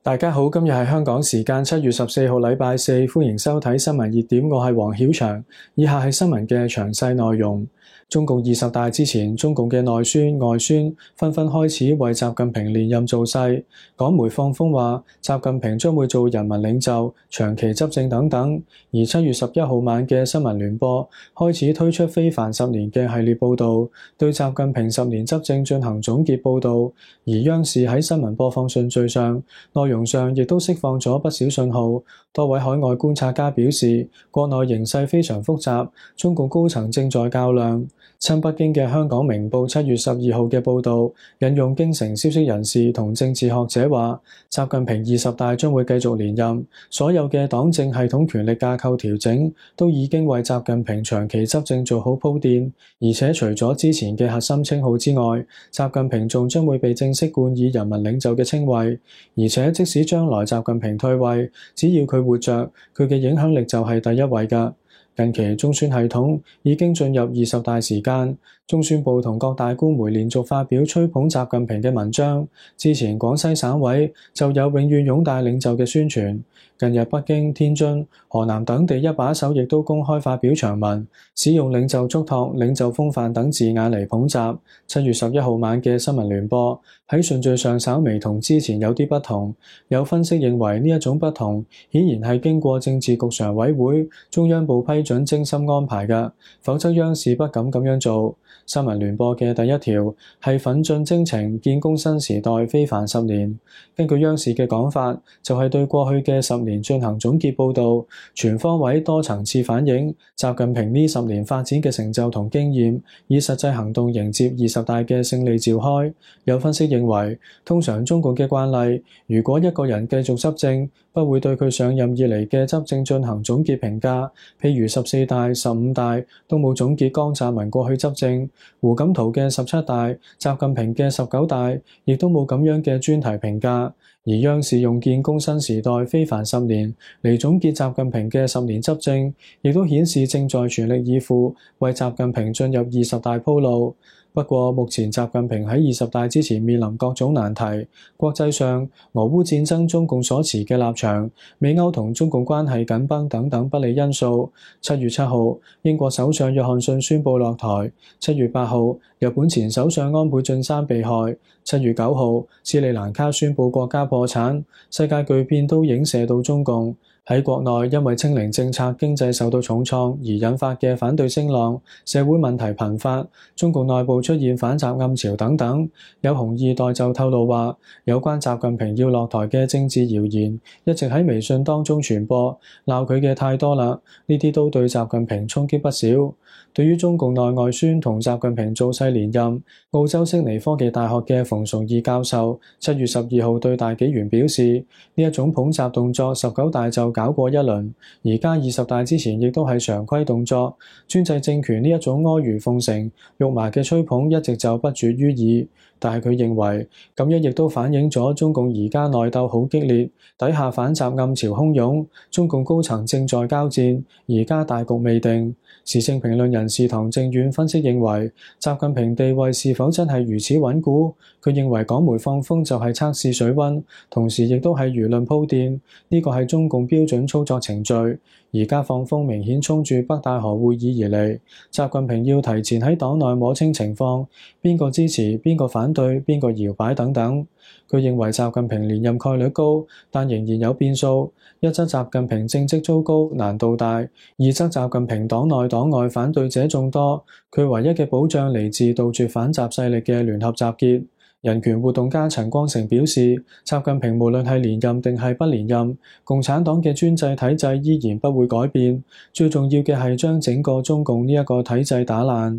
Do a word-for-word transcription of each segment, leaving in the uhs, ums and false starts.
大家好，今日係香港時間七月十四號禮拜四，歡迎收睇新聞熱點，我係黃曉翔。以下係新聞嘅詳細內容。中共二十大之前，中共嘅內孫外孫紛紛開始為習近平連任造勢。港媒放風話，習近平將會做人民領袖、長期執政等等。而七月十一號晚嘅新聞聯播開始推出非凡十年嘅系列報導，對習近平十年執政進行總結報導。而央視喺新聞播放順序上，內容上亦都釋放咗不少信號。多位海外觀察家表示，國內形勢非常複雜，中共高層正在較量。親北京嘅香港明報七月十二號嘅報導，引用京城消息人士同政治學者話，習近平二十大將會繼續連任，所有嘅黨政系統權力架構調整都已經為習近平長期執政做好鋪墊，而且除咗之前嘅核心稱號之外，習近平仲將會被正式冠以人民領袖嘅稱謂，而且即使將來習近平退位，只要佢活着，佢嘅影響力就係第一位㗎。近期中宣系統已經進入二十大時間，中宣部同各大官媒連續發表吹捧習近平嘅文章。之前廣西省委就有永遠擁戴領袖嘅宣傳。近日北京、天津、河南等地一把手亦都公開發表長文，使用領袖囑託、領袖風範等字眼嚟捧習。七月十一號晚嘅新聞聯播喺順序上稍微同之前有啲不同。有分析認為呢一種不同顯然係經過政治局常委會、中央部批准精心安排嘅，否則央視不敢咁樣做。新聞聯播嘅第一條係奮進征程，建功新時代非凡十年。根據央視嘅講法，就係對過去嘅十年進行總結報導，全方位多層次反映習近平呢十年發展嘅成就同經驗，以實際行動迎接二十大嘅勝利召開。有分析認為，通常中共嘅慣例，如果一個人繼續執政，不會對佢上任以嚟嘅執政進行總結評價，譬如十四大、十五大都冇總結江澤民過去執政，胡錦濤嘅十七大、習近平嘅十九大亦都冇咁樣嘅專題評價。而央視用建功新時代非凡十年嚟總結習近平嘅十年執政，亦都顯示正在全力以赴為習近平進入二十大鋪路。不過，目前習近平喺二十大之前面臨各種難題，國際上俄烏戰爭中共所持嘅立場、美歐同中共關係緊繃等等不利因素。七月七號，英國首相約翰遜宣布落台；七月八號，日本前首相安倍晉三被害；七月九號，斯里蘭卡宣布國家破產。世界巨變都影射到中共。喺國內因為清零政策經濟受到重創而引發嘅反對聲浪，社會問題頻發，中共內部出現反習暗潮等等。有紅二代就透露話，有關習近平要落台嘅政治謠言一直喺微信當中傳播，鬧佢嘅太多啦，呢啲都對習近平衝擊不少。對於中共內外孫同習近平造勢連任，澳洲悉尼科技大學嘅馮崇義教授七月十二號對大紀元表示，呢一種捧習動作十九大就搞過一輪，而家二十大之前亦都係常規動作。專制政權呢一種阿諛奉承、肉麻嘅吹捧一直就不絕於耳。但係佢認為咁樣亦都反映咗中共而家內鬥好激烈，底下反習暗潮洶湧，中共高層正在交戰，而家大局未定。時政評論人士唐正遠分析認為，習近平地位是否真係如此穩固？佢認為港媒放風就係測試水溫，同時亦都係輿論鋪墊，呢個係中共標準操作程序。而家放風明顯衝住北戴河會議而嚟，習近平要提前喺黨內摸清情況，邊個支持、邊個反對、邊個搖擺等等。佢認為習近平連任概率高，但仍然有變數。一則習近平政績糟糕，難度大；二則習近平黨內黨外反對者眾多，佢唯一嘅保障嚟自杜絕反習勢力嘅聯合集結。人權活動家陳光誠表示，習近平無論係連任定係不連任，共產黨嘅專制體制依然不會改變。最重要嘅係將整個中共呢一個體制打爛。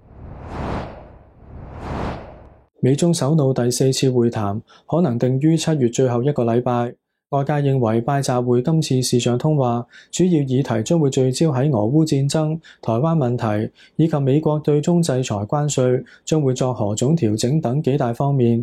美中首腦第四次會談可能定於七月最後一個禮拜。外界認為拜習會今次視像通話主要議題將會聚焦喺俄烏戰爭、台灣問題以及美國對中制裁關稅將會作何種調整等幾大方面。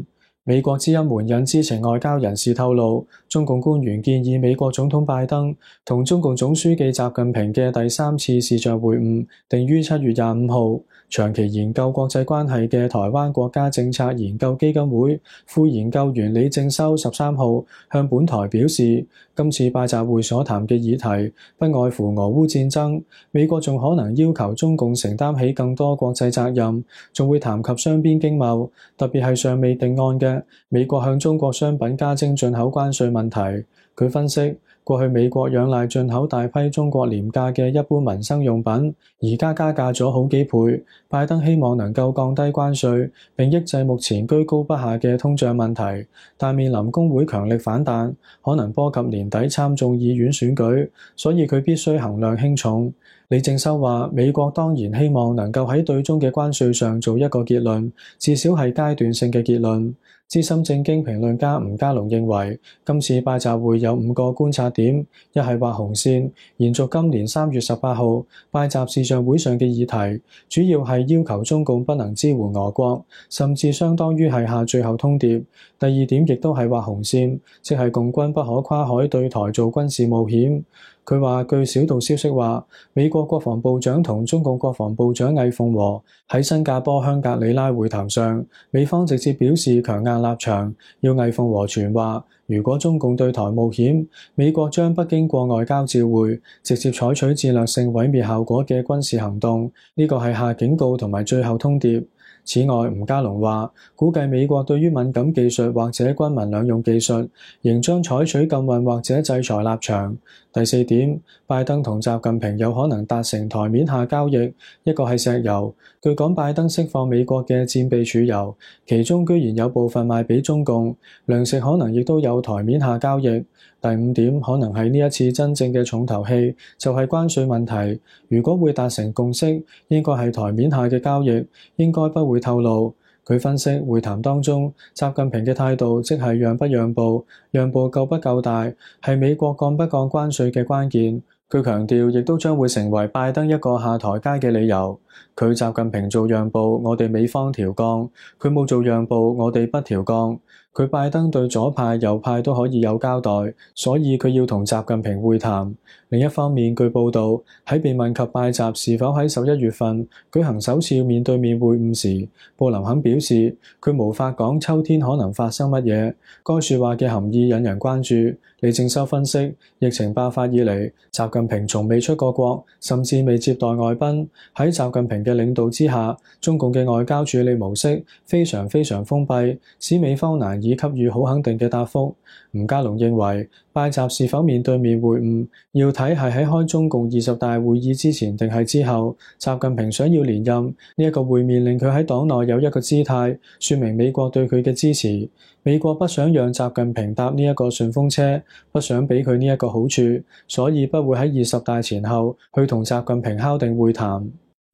美國之音援引知情外交人士透露，中共官員建議美國總統拜登同中共總書記習近平嘅第三次視像會晤定於七月廿五號。長期研究國際關係嘅台灣國家政策研究基金會副研究員李正修十三號向本台表示，今次拜習會所談嘅議題不外乎俄烏戰爭，美國仲可能要求中共承擔起更多國際責任，仲會談及雙邊經貿，特別係尚未定案嘅美國向中國商品加徵進口關稅問題。佢分析，過去美國仰賴進口大批中國廉價嘅一般民生用品，而家加價咗好幾倍。拜登希望能夠降低關稅，並抑制目前居高不下嘅通脹問題，但面臨工會強力反彈，可能波及年底參眾議院選舉，所以佢必須衡量輕重。李正修話：美國當然希望能夠喺對中嘅關稅上做一個結論，至少係階段性嘅結論。資深政經評論家吳家龍認為，今次拜習會有五個觀察點：一係畫紅線，延續今年三月十八號拜習視像會上嘅議題，主要係要求中共不能支援俄國，甚至相當於係下最後通牒。第二點亦都係畫紅線，即係共軍不可跨海對台做軍事冒險。佢話：據小道消息話，美國國防部長同中共國防部長魏鳳和喺新加坡香格里拉會談上，美方直接表示強硬立場，要魏鳳和傳話，如果中共對台冒險，美國將不經過外交照會，直接採取戰略性毀滅效果嘅軍事行動。呢個係下警告同埋最後通牒。此外，吳家龍話，估計美國對於敏感技術或者軍民兩用技術，仍將採取禁運或者制裁立場。第四點，拜登同習近平有可能達成台面下交易，一個係石油。據講，拜登釋放美國嘅戰備儲油，其中居然有部分賣俾中共，糧食可能亦都有台面下交易。第五點，可能係呢一次真正嘅重頭戲，就係關稅問題。如果會達成共識，應該係台面下嘅交易，應該不會透露。佢分析會談當中，習近平嘅態度即係讓不讓步，讓步夠不夠大，係美國降不降關稅嘅關鍵。佢強調，亦都將會成為拜登一個下台階嘅理由。佢習近平做讓步，我哋美方調降；佢冇做讓步，我哋不調降。佢拜登對左派右派都可以有交代，所以佢要同習近平會談。另一方面，據報道喺被問及拜習是否喺十一月份舉行首次面對面會晤時，布林肯表示佢無法講秋天可能發生乜嘢。該説話嘅含義引人關注。李正修分析，疫情爆發以嚟，習近平從未出過國，甚至未接待外賓。喺習近平嘅領導之下，中共嘅外交處理模式非常非常封閉，使美方難以給予好肯定嘅答覆。吳家龍認為，拜習是否面對面會晤，要睇係喺開中共二十大會議之前定係之後。習近平想要連任，呢一個會面令佢喺黨內有一個姿態，說明美國對佢嘅支持。美國不想讓習近平搭呢一個順風車，不想俾佢呢一個好處，所以不會喺二十大前後去同習近平敲定會談。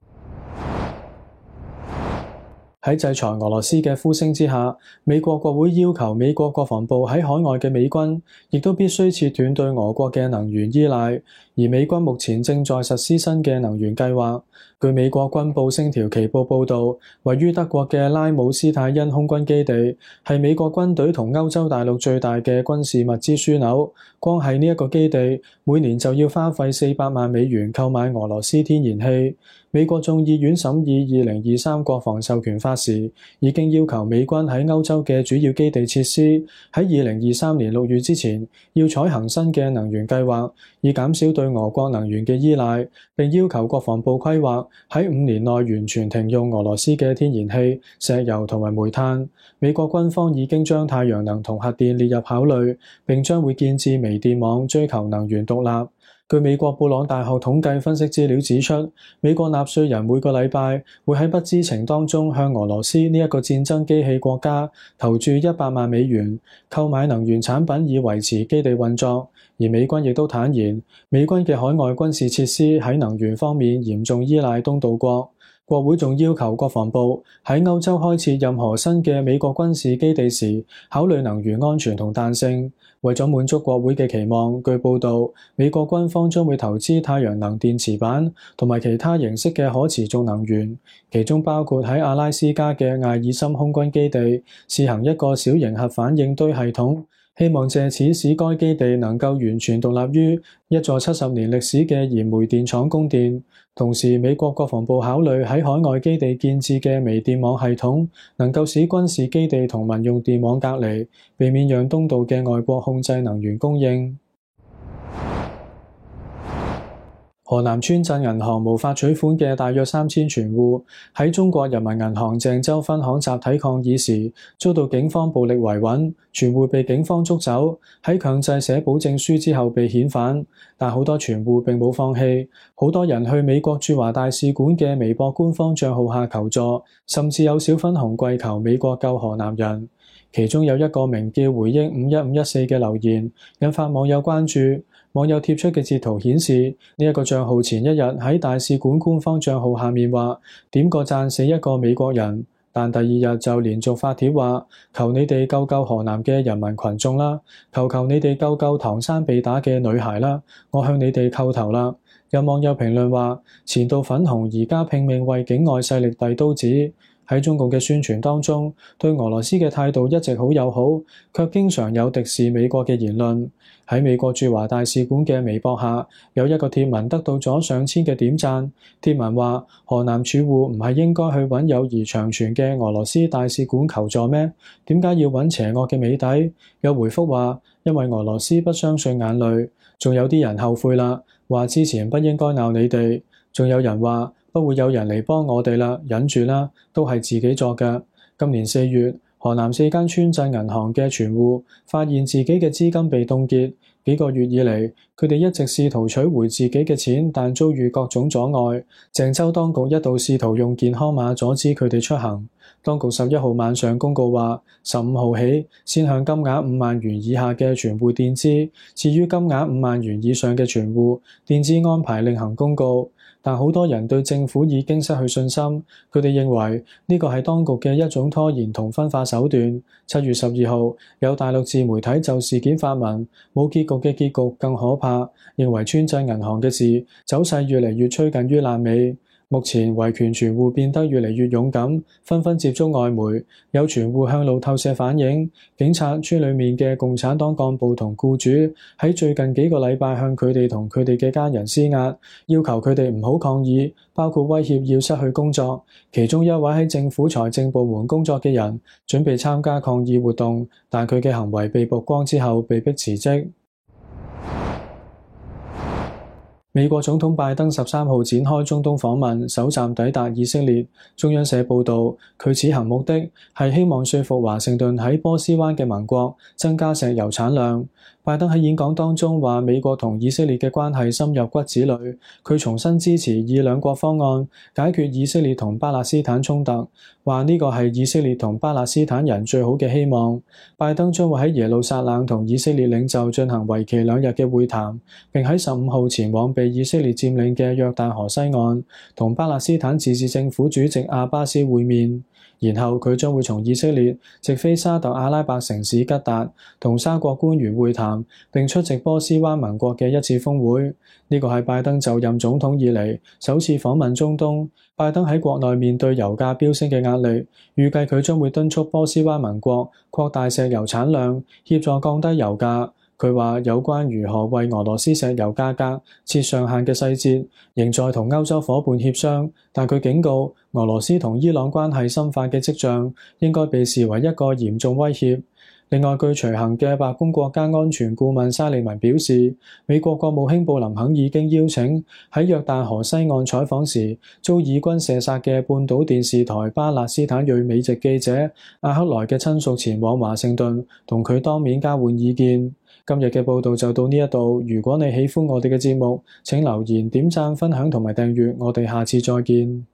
喺制裁俄羅斯嘅呼聲之下，美國國會要求美國國防部喺海外嘅美軍亦都必須切斷對俄國嘅能源依賴，而美軍目前正在實施新嘅能源計劃。據美國軍報星條旗報報導，位於德國嘅拉姆斯泰因空軍基地係美國軍隊同歐洲大陸最大嘅軍事物資樞紐。光係呢一個基地，每年就要花費四百萬美元購買俄羅斯天然氣。美國眾議院審議二零二三國防授權法時，已經要求美軍喺歐洲嘅主要基地設施喺二零二三年六月之前要採行新嘅能源計劃，以減少對俄國能源嘅依賴，並要求國防部規劃喺五年內完全停用俄羅斯嘅天然氣、石油同埋煤炭。美國軍方已經將太陽能同核電列入考慮，並將會建置微電網，追求能源獨立。據美國布朗大學統計分析資料指出，美國納稅人每個禮拜會喺不知情當中向俄羅斯呢一個戰爭機器國家投注一百萬美元，購買能源產品以維持基地運作。而美軍亦都坦言，美軍嘅海外軍事設施喺能源方面嚴重依賴東道國。 國會仲要求國防部喺歐洲開設任何新嘅美國軍事基地時，考慮能源安全同彈性。為咗滿足國會嘅期望，據報道，美國軍方將會投資太陽能電池板同埋其他形式嘅可持續能源，其中包括喺阿拉斯加嘅艾爾森空軍基地試行一個小型核反應堆系統，希望借此使該基地能夠完全獨立於一座七十年歷史嘅燃煤電廠供電。同時，美國國防部考慮喺海外基地建置嘅微電網系統，能夠使軍事基地同民用電網隔離，避免讓東道嘅外國控制能源供應。河南村鎮銀行無法取款嘅大約三千存戶，喺中國人民銀行鄭州分行集體抗議時，遭到警方暴力維穩，存戶被警方捉走，喺強制寫保證書之後被遣返。但好多存戶並冇放棄，好多人去美國駐華大使館嘅微博官方帳號下求助，甚至有小粉紅跪求美國救河南人。其中有一個名叫回憶五一五一四嘅留言，引發網友關注。網友貼出嘅截圖顯示，呢一個帳號前一日喺大使館官方帳號下面話點個讚死一個美國人，但第二日就連續發帖話求你哋救救河南嘅人民群眾啦，求求你哋救救唐山被打嘅女孩啦，我向你哋叩頭啦。有網友評論話，前度粉紅而家拼命為境外勢力遞刀子。喺中共嘅宣傳當中，對俄羅斯嘅態度一直好友好，卻經常有敵視美國嘅言論。喺美國駐華大使館嘅微博下，有一個貼文得到咗上千嘅點讚。貼文話：河南儲戶唔係應該去揾友誼長存嘅俄羅斯大使館求助咩？點解要揾邪惡嘅美帝？有回覆話：因為俄羅斯不相信眼淚。仲有啲人後悔啦，話之前不應該鬧你哋。仲有人話：不會有人嚟幫我哋啦，忍住啦，都係自己作嘅。今年四月，河南四間村鎮銀行嘅存戶發現自己嘅資金被凍結，幾個月以嚟，佢哋一直試圖取回自己嘅錢，但遭遇各種阻礙。鄭州當局一度試圖用健康碼阻止佢哋出行。當局十一號晚上公告話，十五號起先向金額五萬元以下嘅存戶墊資，至於金額五萬元以上嘅存戶，墊資安排另行公告。但好多人對政府已經失去信心，佢哋認為呢個係當局嘅一種拖延同分化手段。七月十二號，有大陸自媒體就事件發文，冇結局嘅結局更可怕，認為村鎮銀行嘅事走勢越嚟越趨近於爛尾。目前維權存戶變得越嚟越勇敢，紛紛接觸外媒。有存戶向路透社反映，警察、村裡面嘅共產黨幹部同僱主喺最近幾個禮拜向佢哋同佢哋嘅家人施壓，要求佢哋唔好抗議，包括威脅要失去工作。其中一位喺政府財政部門工作嘅人準備參加抗議活動，但佢嘅行為被曝光之後被迫辭職。美國總統拜登十三號展開中東訪問，首站抵達以色列。中央社報導，佢此行目的係希望說服華盛頓喺波斯灣嘅盟國增加石油產量。拜登喺演講當中話，美國同以色列嘅關係深入骨子裏，佢重新支持以兩國方案解決以色列同巴勒斯坦衝突，話呢個係以色列同巴勒斯坦人最好嘅希望。拜登將會喺耶路撒冷同以色列領袖進行為期兩日嘅會談，並喺十五號前往被以色列佔領嘅約旦河西岸，同巴勒斯坦自治政府主席阿巴斯會面。然後佢將會從以色列直飛沙特阿拉伯城市吉達，同三國官員會談，並出席波斯灣盟國嘅一次峰會。呢個係拜登就任總統以嚟首次訪問中東。拜登喺國內面對油價飆升嘅壓力，預計佢將會敦促波斯灣盟國擴大石油產量，協助降低油價。佢話有關如何為俄羅斯石油價格設上限嘅細節，仍在同歐洲夥伴協商。但佢警告，俄羅斯同伊朗關係深化嘅跡象應該被視為一個嚴重威脅。另外，據隨行嘅白宮國家安全顧問沙利文表示，美國國務卿布林肯已經邀請喺約旦河西岸採訪時遭以軍射殺嘅半島電視台巴勒斯坦裔美籍記者阿克萊嘅親屬前往華盛頓，同佢當面交換意見。今日嘅報道就到呢一度，如果你喜歡我哋嘅節目，請留言、點讚、分享同埋訂閱，我哋下次再見。